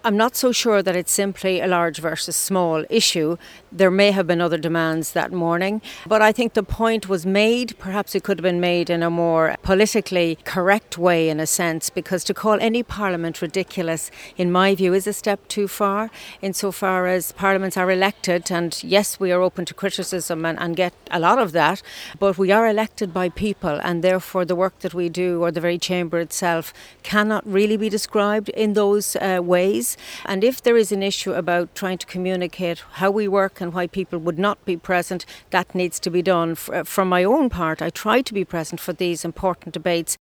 I'm not so sure that it's simply a large versus small issue. There may have been other demands that morning, but I think the point was made. Perhaps it could have been made in a more politically correct way, in a sense, because to call any parliament ridiculous, in my view, is a step too far, insofar as parliaments are elected, and yes, we are open to criticism and get a lot of that, but we are elected by people, and therefore the work that we do, or the very chamber itself, cannot really be described in those ways. And if there is an issue about trying to communicate how we work and why people would not be present, that needs to be done. From my own part, I try to be present for these important debates.